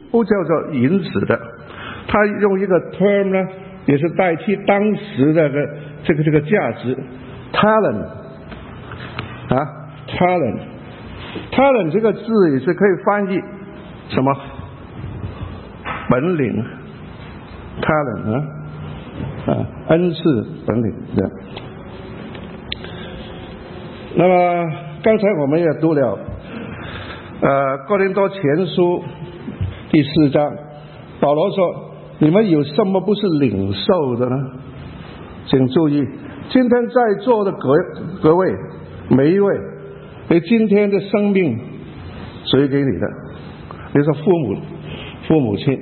不叫做因此的，他用一个 term 呢，也是代替当时的这个价值 talent 啊 talent 这个字也是可以翻译什么本领 talent 恩赐本领的。那么刚才我们也读了哥林多前书第4章，保罗说你们有什么不是领受的呢？请注意，今天在座的各位每一位，你今天的生命谁给你的？比如说父母亲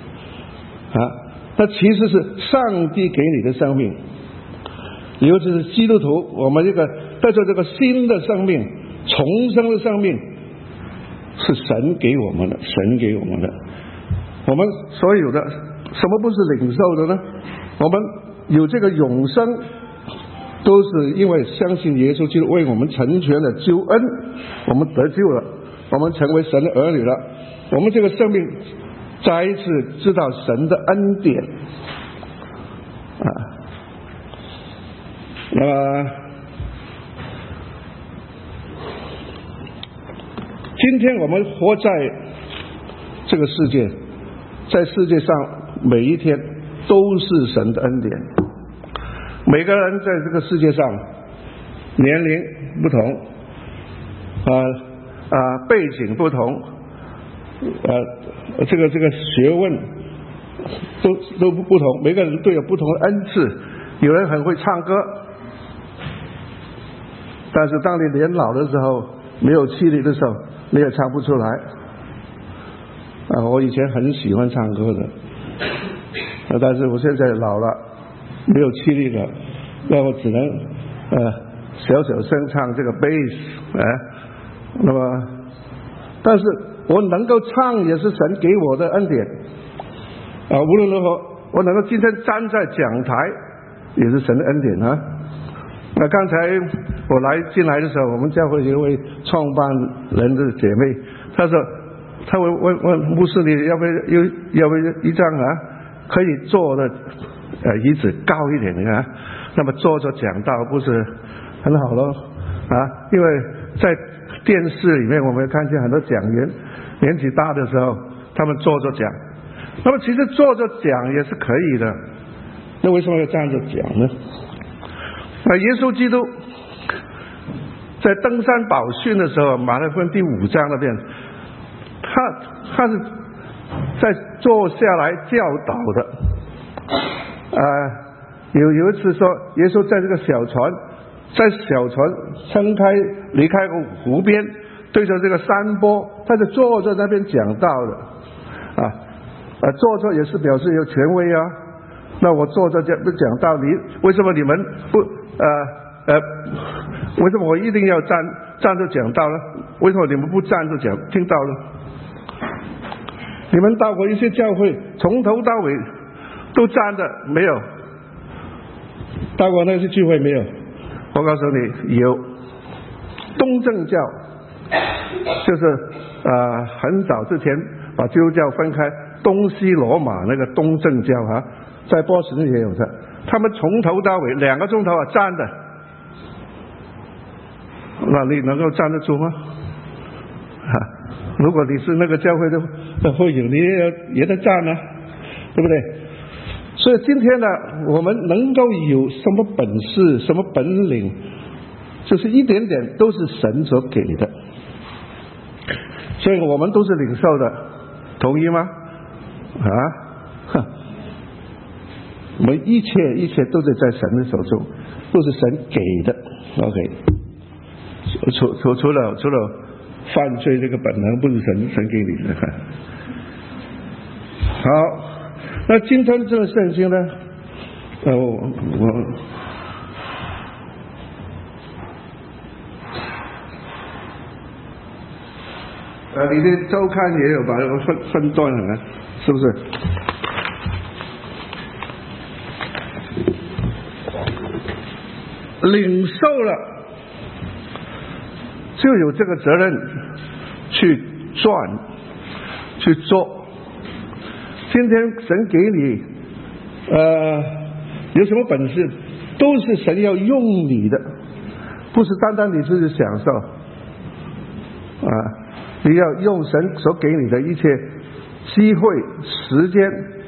那其实是上帝给你的生命，尤其是基督徒，我们这个带着这个新的生命，重生的生命是神给我们的，我们所有的什么不是领受的呢？我们有这个永生，都是因为相信耶稣基督为我们成全了救恩，我们得救了，我们成为神的儿女了，我们这个生命再一次知道神的恩典那么今天我们活在这个世界，在世界上每一天都是神的恩典。每个人在这个世界上年龄不同背景不同这个学问都不同，每个人都有不同的恩赐。有人很会唱歌，但是当你年老的时候，没有气力的时候，你也唱不出来我以前很喜欢唱歌的但是我现在老了，没有气力了，那我只能小声唱这个 bass 那么但是我能够唱也是神给我的恩典无论如何我能够今天站在讲台也是神的恩典那刚才我进来的时候，我们教会有一位创办人的姐妹，她说她问牧师，你要不要一张可以坐的椅子高一点的那么坐着讲道不是很好咯因为在电视里面我们看见很多讲员年纪大的时候他们坐着讲，那么其实坐着讲也是可以的，那为什么要站着讲呢？耶稣基督在登山宝训的时候，马太福音第5章那边他是在坐下来教导的有一次说耶稣在这个小船撑开离开个湖边，对着这个山坡，他就坐在那边讲道的坐着也是表示有权威那我坐着讲道理，为什么你们不为什么我一定要站着讲道呢？为什么你们不站着讲听道呢？你们到过一些教会从头到尾都站着没有？到过那些聚会没有？我告诉你有。东正教就是很早之前把基督教分开，东西罗马那个东正教在波士顿也有的，他们从头到尾2个钟头站的，那你能够站得住吗？如果你是那个教会的会友，你也得站对不对？所以今天呢，我们能够有什么本事什么本领，就是一点点都是神所给的，所以我们都是领受的，同意吗？我们一切都是在神的手中，都是神给的 OK 除了犯罪这个本能不是神给你的好，那今天这个圣经呢你的周刊也有把它分段了，是不是？领受了就有这个责任去赚去做今天神给你有什么本事，都是神要用你的，不是单单你自己享受你要用神所给你的一切机会时间。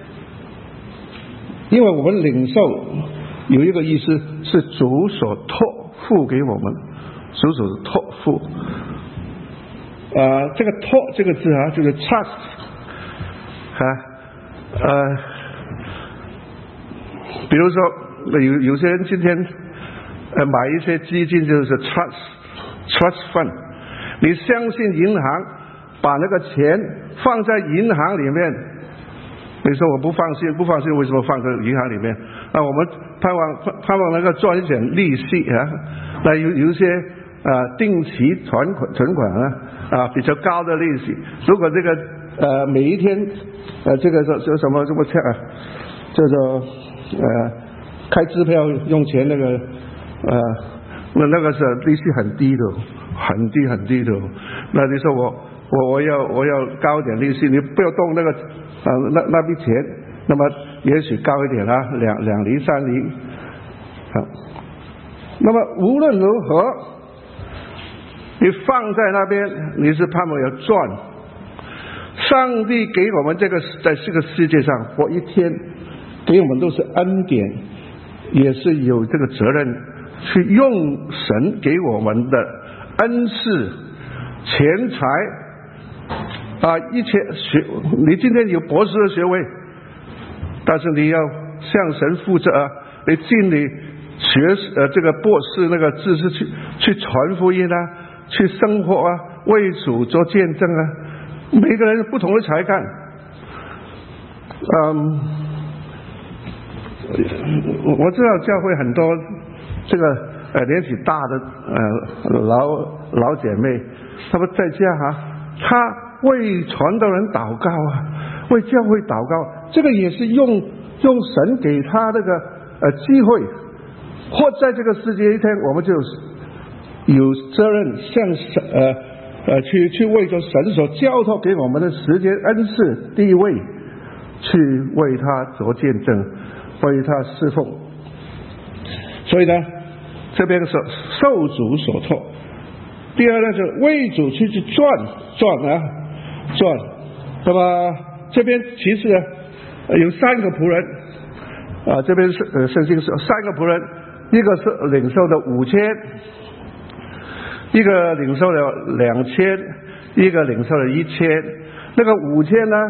因为我们领受有一个意思是主所托付给我们，主所托付这个托这个字就是 trust 比如说有些人今天买一些基金就是 trust fund， 你相信银行把那个钱放在银行里面，你说我不放心，为什么放在银行里面？我们盼望那个赚一点利息那有一些定期存款比较高的利息。如果这个每一天这个叫什么叫做开支票用钱那个那个是利息很低的，很低的。那你说我要高一点利息，你不要动那个那笔钱，那么也许高一点2厘3厘那么无论如何你放在那边，你是盼望要赚。上帝给我们在这个世界上活一天，给我们都是恩典，也是有这个责任去用神给我们的恩赐、钱财一切你今天有博士的学位，但是你要向神负责你尽力学这个博士那个知识去传福音去生活为主做见证每个人不同的才干我知道教会很多这个年纪大的老姐妹，她们在家她为传道人祷告为教会祷告，这个也是用神给她这个机会活在这个世界一天，我们就有责任向去为着神所交托给我们的时间恩赐地位，去为他做见证，为他侍奉。所以呢，这边是受主所托。第二呢，就是为主去赚。那么这边其实有3个仆人这边圣经是3个仆人，一个是领受的5000，一个领受了2000，一个领受了1000。那个5000呢，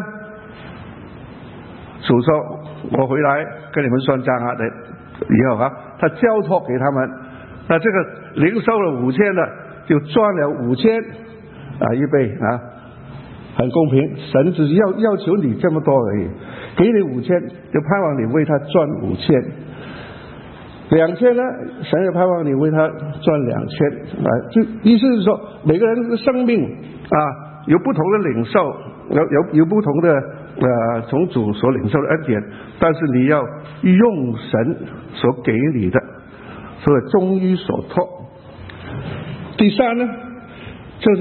主说我回来跟你们算账以后他交托给他们，那这个领受了5000的就赚了5000一倍很公平。神只要求你这么多而已，给你5000就盼望你为他赚5000。2000呢，神也盼望你为他赚2000就意思是说每个人的生命有不同的领受，有不同的从主所领受的恩典，但是你要用神所给你的，所以忠于所托。第3呢，就是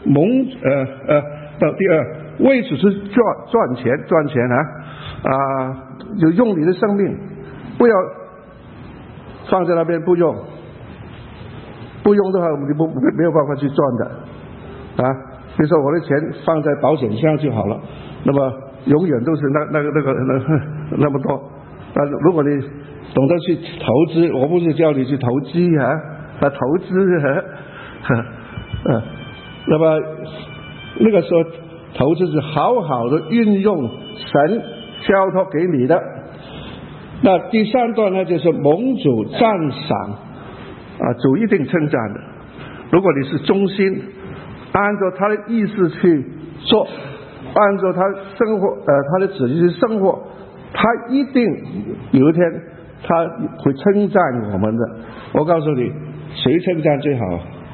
到第2，为主是赚钱就用你的生命，不要放在那边不用的话，我们就没有办法去赚的比如说我的钱放在保险箱就好了，那么永远都是那么多。如果你懂得去投资，我不是叫你去投机投资那么那个时候投资是好好的运用神交托给你的。那第3段呢，就是蒙主赞赏主一定称赞的。如果你是忠心按照他的意思去做，按照他生活他的旨意去生活，他一定有一天他会称赞我们的。我告诉你，谁称赞最好？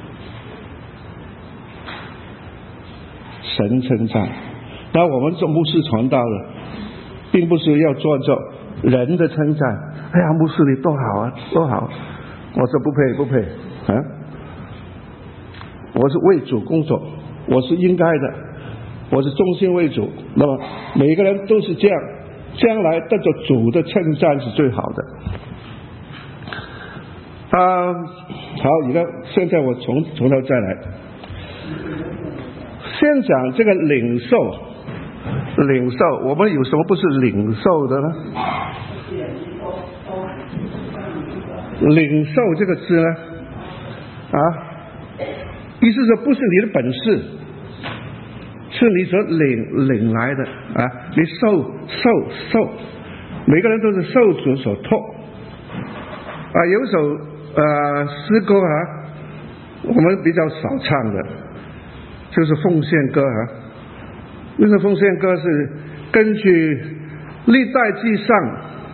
神称赞。那我们做牧师传道的，并不是要做人的称赞。哎呀，牧师你多好多好！我说不配我是为主工作，我是应该的。 我是忠心为主。那么每个人都是这样，将来得着主的称赞是最好的。好，现在我从头再来，先讲这个领受。我们有什么不是领受的呢？领受这个字呢，意思说不是你的本事，是你所领来的你受，每个人都是受主所托。有首诗歌我们比较少唱的，就是奉献歌那个奉献歌是根据历代记上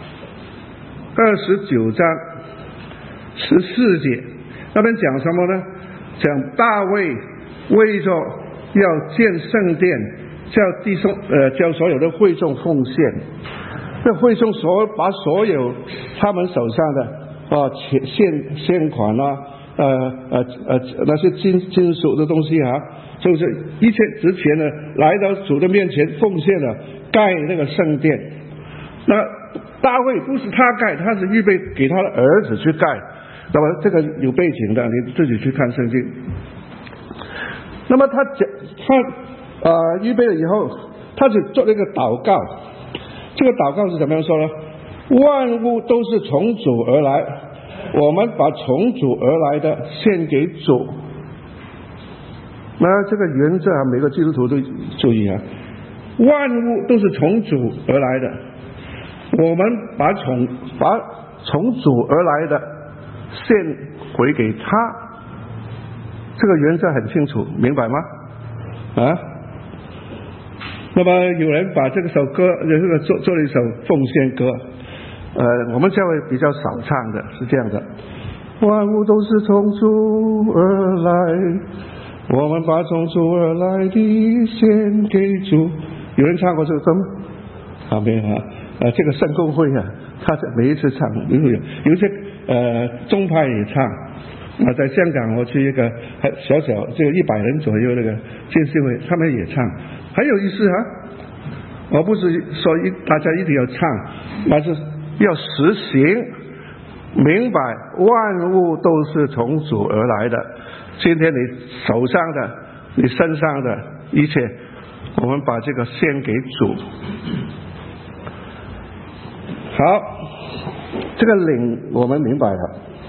29章14节，那边讲什么呢？讲大卫为着要建圣殿，叫所有的会众奉献。这会众把所有他们手上的献款那些金属的东西就是一切值钱的，来到主的面前奉献了，盖那个圣殿。那大卫不是他盖，他是预备给他的儿子去盖。那么这个有背景的，你自己去看圣经。那么他预备了以后，他就做了一个祷告。这个祷告是怎么样说呢？万物都是从主而来，我们把从主而来的献给主。那这个原则每个基督徒都注意万物都是从主而来的，我们把从主而来的献回给他，这个原则很清楚，明白吗？那么有人把这首歌做了一首奉献歌，我们教会比较少唱的，是这样的：万物都是从主而来，我们把从主而来的献给主。有人唱过这个歌吗？没有这个圣公会他每一次唱，有一些宗派也唱。在香港我去一个小这个100人左右那个建信会，他们也唱，很有意思我不是说大家一定要唱，而是要实行，明白万物都是从主而来的。今天你手上的，你身上的一切，我们把这个献给主。好，这个领我们明白了。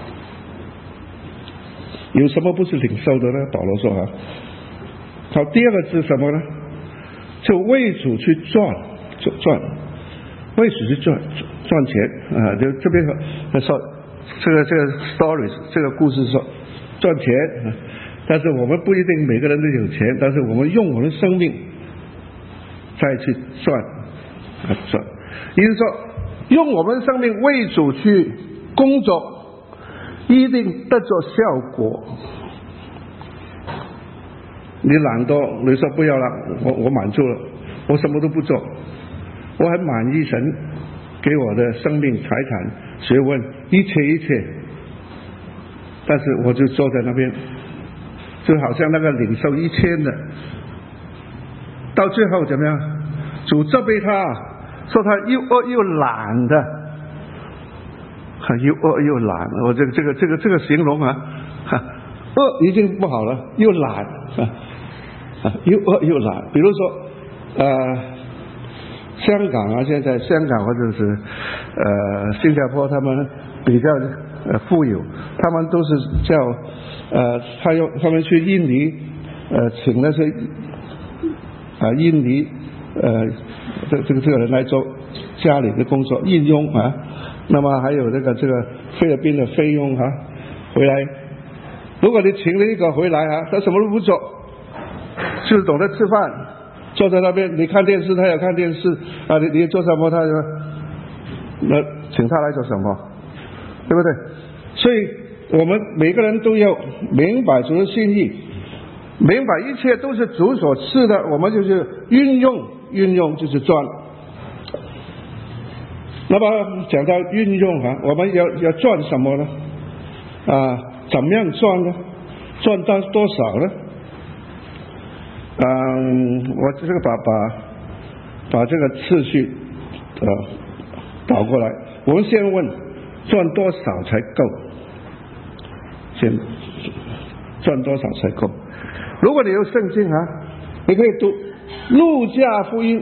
有什么不是领受的呢？保罗说好，第二个是什么呢？就为主去赚，为主去赚钱就这边说这个 stories 这个故事说赚钱，但是我们不一定每个人都有钱，但是我们用我们的生命再去赚，也就是说用我们的生命为主去工作，一定得着效果。你懒惰，你说不要了，我满足了，我什么都不做，我很满意神给我的生命、财产、学问，一切，但是我就坐在那边，就好像那个领受1000的，到最后怎么样？主责备他，说他又恶又懒的，又恶又懒。我这个形容恶已经不好了，又懒又恶又懒。比如说香港现在香港或者是新加坡，他们比较富有，他们都是叫他们去印尼请那些印尼这个人来做家里的工作，印佣那么还有这个菲律宾的菲佣回来，如果你请了一个回来他什么都不做，就是懂得吃饭，坐在那边你看电视他也看电视你做什么他就那请他来做什么，对不对？所以我们每个人都要明白主的心意，明白一切都是主所赐的，我们就是运用就是赚。那么讲到运用我们要赚什么呢？怎么样赚呢？赚到多少呢？ 我这个把这个次序倒过来，我们先问赚多少才够，先赚多少才够。如果你有圣经啊，你可以读路加福音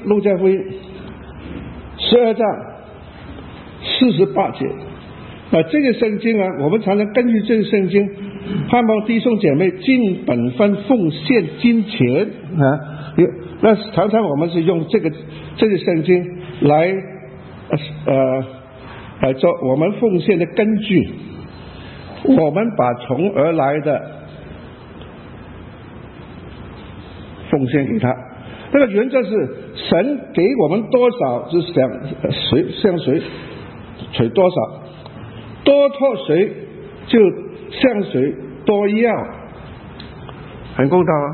12章48节。这个圣经啊，我们常常根据这个圣经，盼望弟兄姐妹尽本分奉献金钱啊。那常常我们是用这个圣经来做我们奉献的根据。我们把从而来的奉献给他，那个原则是神给我们多少，就向谁取多少，多托谁就向谁多要，很公道啊。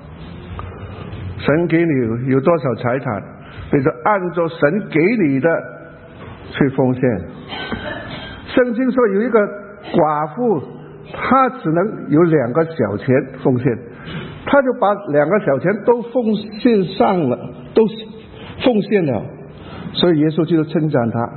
神给你有多少财产，你就按照神给你的去奉献。圣经说有一个寡妇，她只能有2个小钱奉献，她就把2个小钱都奉献上了，都奉献了，所以耶稣就称赞她。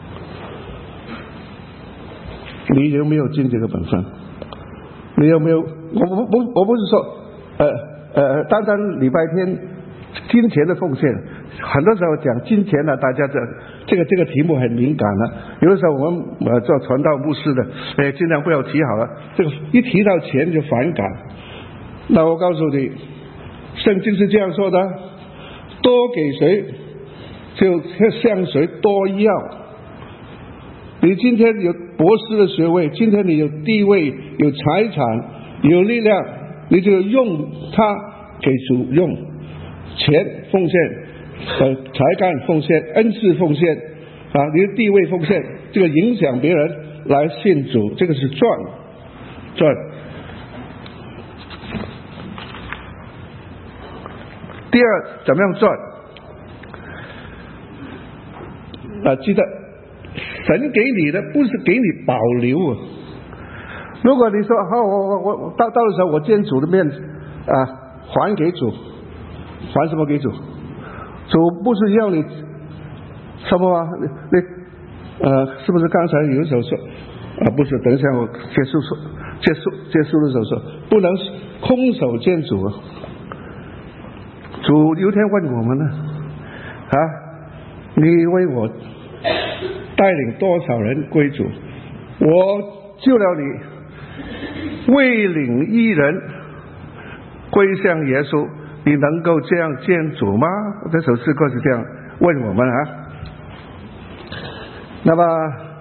你有没有尽这个本分？你有没有？我不是说单单礼拜天金钱的奉献，很多时候讲金钱呢，大家这个题目很敏感了。有的时候我们做传道牧师的，尽量不要提好了，这个一提到钱就反感。那我告诉你，圣经是这样说的：多给谁，就向谁多要。你今天有博士的学位，今天你有地位、有财产、有力量，你就用它给主用，钱奉献，才干奉献，恩赐奉献啊，你的地位奉献，这个影响别人来信主，这个是赚。第二，怎么样赚？记得神给你的不是给你保留啊。如果你说我到的时候我见主的面还给主，还什么给主？主不是要你什么啊？你是不是刚才有一首说不是，等一下我结束的时候说不能空手见主啊。主有一天问我们呢你为我带领多少人归主？我救了你，为领一人归向耶稣，你能够这样见主吗？这首诗歌是这样问我们那么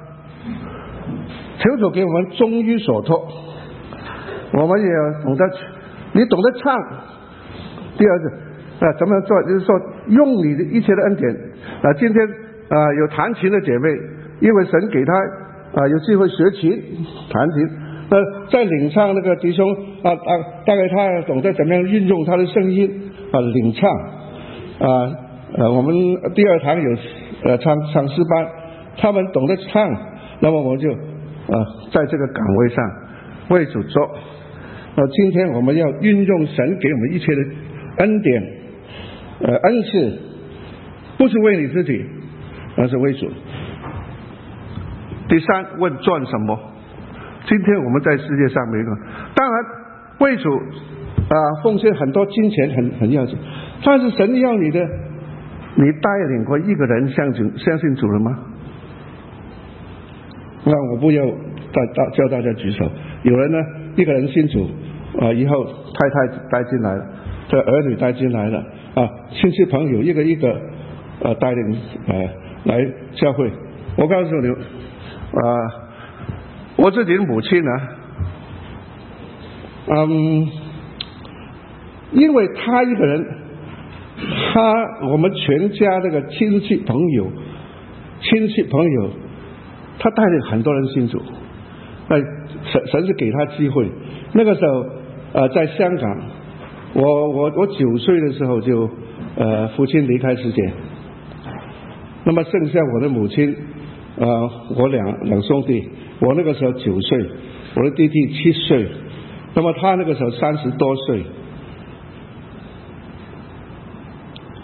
求主给我们忠于所托，我们也懂得，你懂得唱。第二个怎么做？就是说用你的一切的恩典今天有弹琴的姐妹，因为神给她有机会学琴弹琴，在领唱那个弟兄大概他懂得怎么样运用他的声音领唱我们第2堂有唱诗班，他们懂得唱，那么我们就在这个岗位上为主做。今天我们要运用神给我们一切的恩典恩赐，不是为你自己，而是为主。第三，问赚什么？今天我们在世界上每一个，当然为主奉献很多金钱很要紧，但是神要你的，你带领过一个人相信主了吗？那我不要叫大家举手。有人呢，一个人信主以后太太带进来了，这儿女带进来了亲戚朋友一个带领来教会。我告诉你我自己的母亲因为她一个人，我们全家这个亲戚朋友，她带领很多人信主，神是给她机会。那个时候在香港，我9岁的时候就父亲离开世界，那么剩下我的母亲我两兄弟，我那个时候9岁，我的弟弟7岁，那么他那个时候30多岁。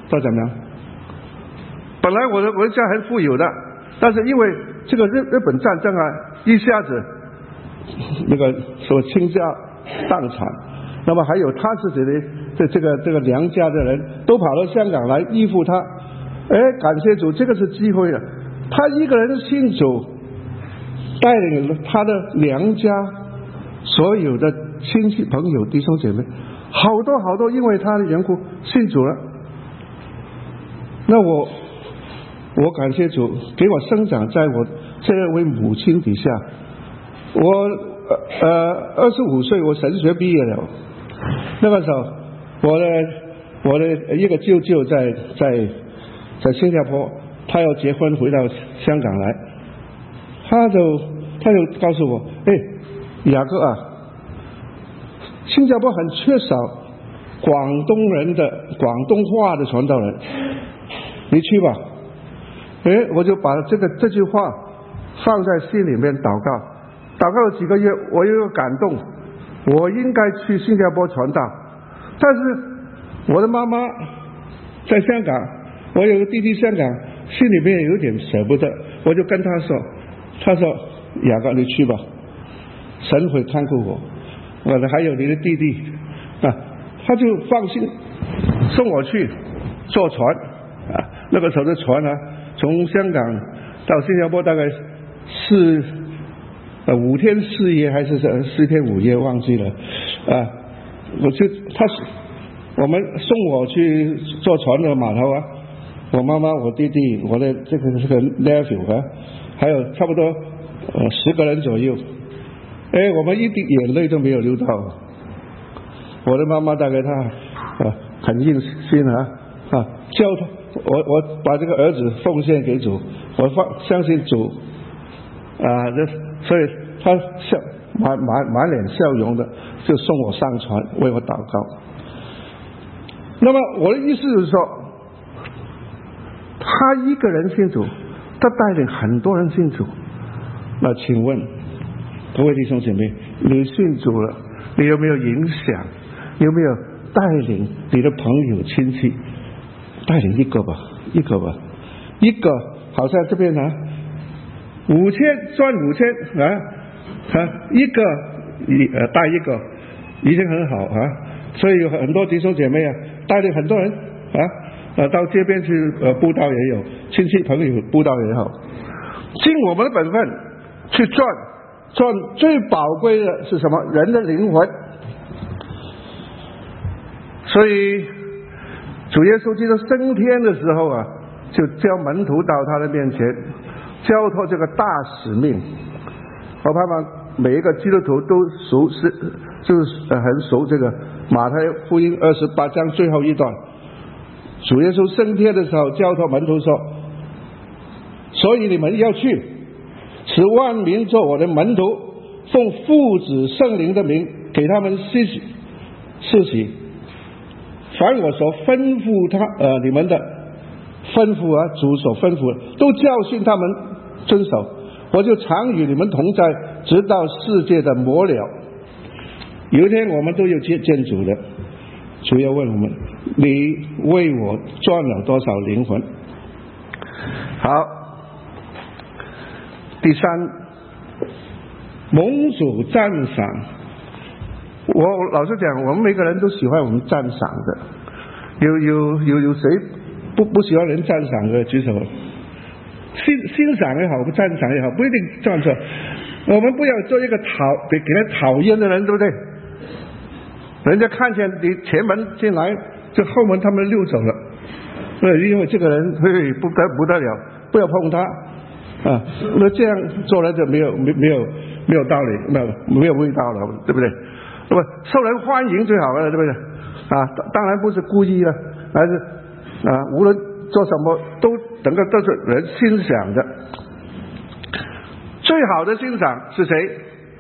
到怎么样？本来我的家很富有的，但是因为这个日本战争啊，一下子那个说倾家荡产，那么还有他自己的这个娘家的人都跑到香港来依附他。感谢主，这个是机会了。他一个人信主，带领了他的娘家所有的亲戚朋友弟兄姐妹，好多因为他的缘故信主了。那我感谢主，给我生长在我这位母亲底下。我25岁，我神学毕业了。那个时候，我的一个舅舅在新加坡，他要结婚回到香港来，他就告诉我，雅各啊，新加坡很缺少广东话的传道人，你去吧。我就把这句话放在心里面祷告了几个月，我有一个感动，我应该去新加坡传道。但是我的妈妈在香港，我有个弟弟香港，心里面有点舍不得，我就跟他说雅各你去吧，神会看顾我，我的还有你的弟弟啊，他就放心送我去坐船啊。那个时候的船啊，从香港到新加坡大概是5天4夜还是4天5夜忘记了啊。我们送我去坐船的码头啊，我妈妈我弟弟我的这个 nephew 啊，还有差不多10个人左右。我们一滴眼泪都没有流到。我的妈妈大概她很硬心啊，教他我把这个儿子奉献给主，我相信主啊，所以他满脸笑容的就送我上船为我祷告。那么我的意思是说，他一个人信主，他带领很多人信主。那请问各位弟兄姐妹，你信主了，你有没有影响？有没有带领你的朋友亲戚？带领一个吧，一个好像这边呢，5000赚5000啊，一个带一个已经很好啊。所以有很多弟兄姐妹啊，带领很多人到街边去布道也有，亲戚朋友布道也好，尽我们的本分去赚最宝贵的是什么？人的灵魂。所以主耶稣基督升天的时候啊，就叫门徒到他的面前，交托这个大使命。我盼望每一个基督徒都就是很熟这个马太福音28章最后一段，主耶稣升天的时候交托门徒说，所以你们要去，使万民做我的门徒，奉父子圣灵的名给他们施洗，凡我所吩咐你们的吩咐啊，主所吩咐的都教训他们遵守，我就常与你们同在，直到世界的末了。有一天我们都有见主的，主要问我们，你为我赚了多少灵魂？好，第三，蒙主赞赏。我老实讲，我们每个人都喜欢我们赞赏的，有谁不喜欢人赞赏的？举手。欣赏也好，不赞赏也好，不一定赞赏。我们不要做一个给人讨厌的人，对不对？人家看见你前门进来，这后门他们溜走了，因为这个人不得了，不要碰他啊。那这样做人就没有道理，没有味道了，对不对？那么受人欢迎最好了，对不对？当然不是故意的，而是无论做什么都整个都是人欣赏的。最好的欣赏是谁？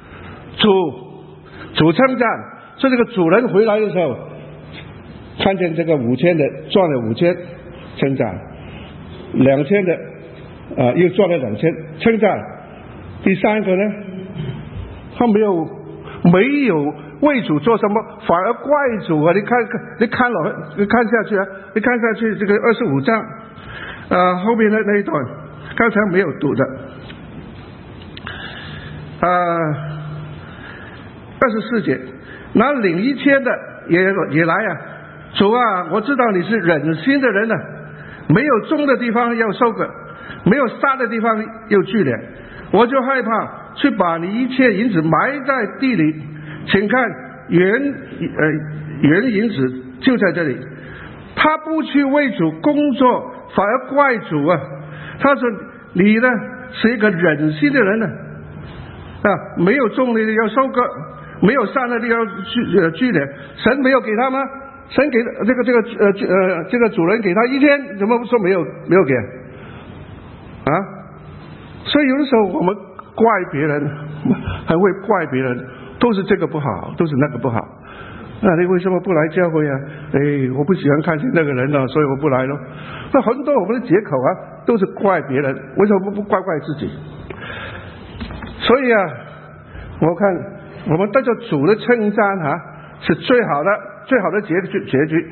主称赞。所以这个主人回来的时候，看见这个5000的赚了5000，称赞；2000的又赚了2000，称赞。第三个呢，他没有为主做什么，反而怪主啊！你看下去啊，你看下去这个25章，后面的那一段，刚才没有读的，24节，那领一切的也来啊，主啊，我知道你是忍心的人啊，没有种的地方要收割，没有撒的地方又聚敛，我就害怕，去把你一切银子埋在地里，请看原银子就在这里。他不去为主工作，反而怪主啊！他说你呢是一个忍心的人呢，没有种的要收割，没有散的要聚敛，神没有给他吗？神给这个主人给他一天，怎么说没有给啊？所以有的时候我们怪别人，还会怪别人，都是这个不好，都是那个不好。那你为什么不来教会啊？我不喜欢看见那个人了，所以我不来了。那很多我们的借口啊，都是怪别人，为什么不怪自己？所以啊，我看我们对着主的称赞啊，是最好的结局。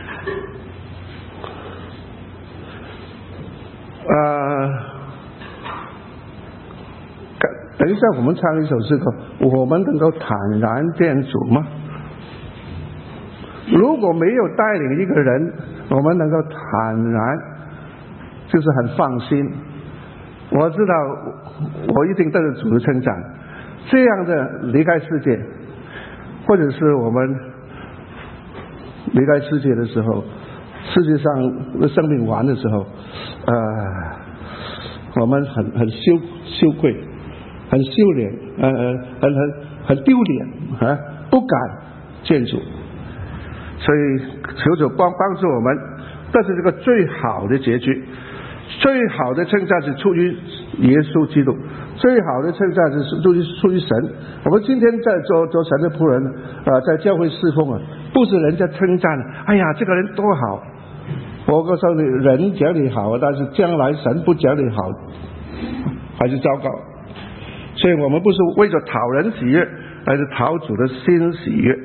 等一下我们唱一首诗歌，我们能够坦然见主吗？如果没有带领一个人，我们能够坦然，就是很放心。我知道我一定对着主的称赞，这样的离开世界，或者是我们离开世界的时候，世界上的生命完的时候，我们很羞愧，很羞脸，很丢脸啊，不敢见主。所以求主帮助我们，这是这个最好的结局，最好的称赞是出于耶稣基督，最好的称赞是出于神。我们今天在做神的仆人在教会侍奉啊，不是人家称赞，哎呀这个人多好，我告诉你，人讲你好，但是将来神不讲你好还是糟糕。所以我们不是为了讨人喜悦，而是讨主的心喜悦。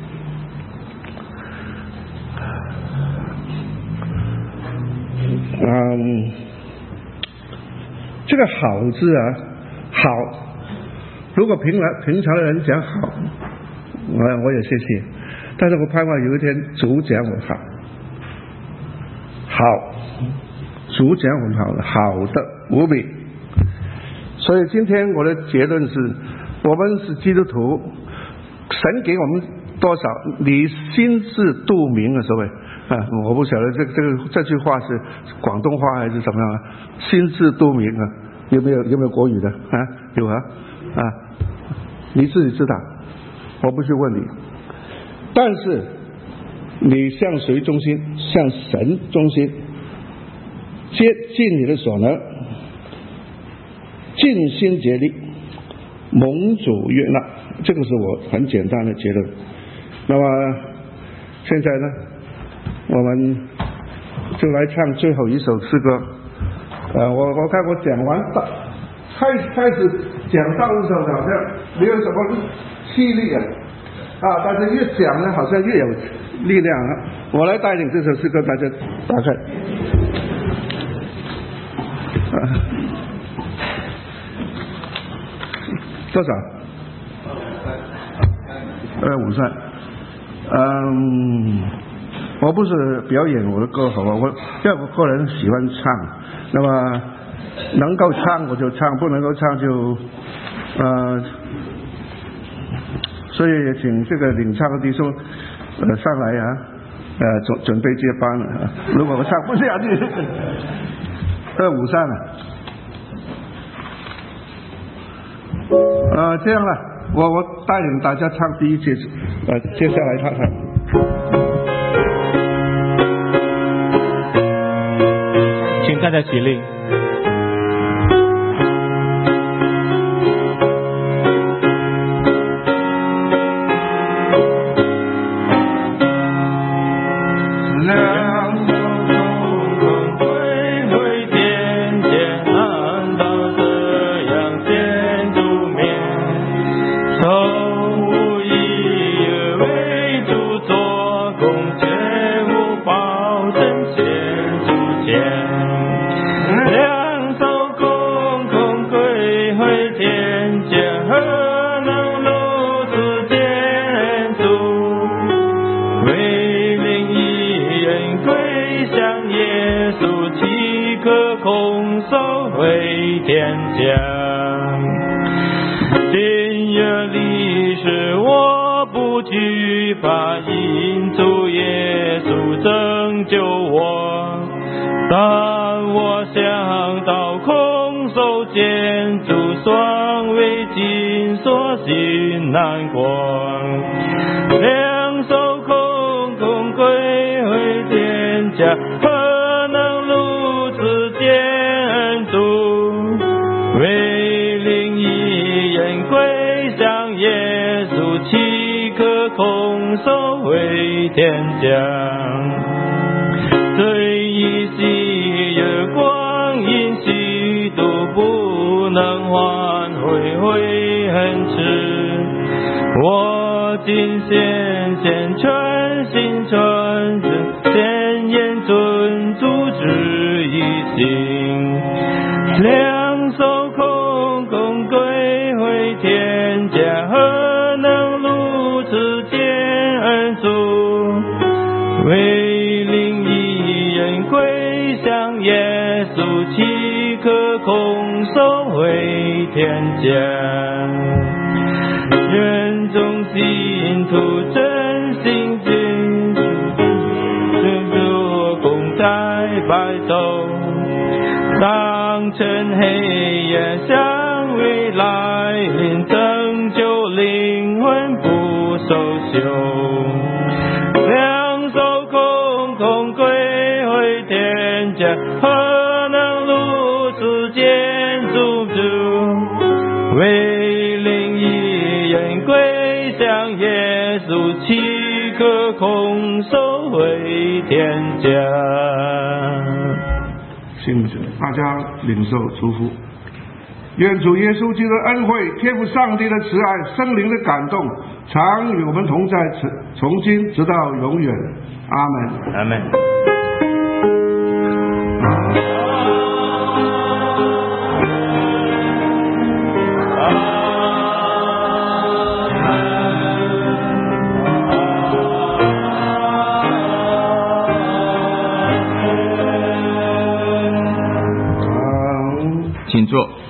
这个好字啊，好，如果平常的人讲好，我也谢谢，但是我盼望有一天主讲我好，主讲我好，好的无比。所以今天我的结论是，我们是基督徒，神给我们多少，你心知肚明啊，所谓我不晓得这句话是广东话还是怎么样啊？心知肚明啊，有没有国语的啊？有啊，你自己知道，我不去问你。但是你向谁忠心？向神忠心，尽你的所能，尽心竭力，蒙主悦纳，这个是我很简单的结论。那么现在呢，我们就来唱最后一首诗歌。我看我讲完开始讲道的时候好像没有什么气力但是越讲呢好像越有力量啊。我来带领这首诗歌，大家打开。多少？53。我不是表演我的歌喉啊，我个人喜欢唱，那么能够唱我就唱，不能够唱就所以也请这个领唱的弟兄上来准备接班了如果我唱不下去53了这样了，我带领大家唱第一节接下来看看。 请大家起立。 从无意可空手回天降。今日里是我不惧怕，因主耶稣拯救我。当我想到空手见主双为紧锁，心难过，两手空空归回天家，何能如此见主？为灵一人归向耶稣，岂可空手回天降？虽一昔日光阴虚度，不能挽回悔恨迟。我今显全心全志，鲜言尊主旨一心，两手空空归回天家，何能如此见主？为灵一人归向耶稣，岂可空手回天降？愿众信徒真心敬主，共在白昼，当趁黑夜相未来临，拯救灵魂不收休。两手空空归回天家，何能如此见主？为灵一人归向耶稣，岂可空手回天家？ 信主，大家领受祝福。愿主耶稣基督的恩惠、天父上帝的慈爱、圣灵的感动，常与我们同在，从今直到永远。阿门。 阿门。 请坐。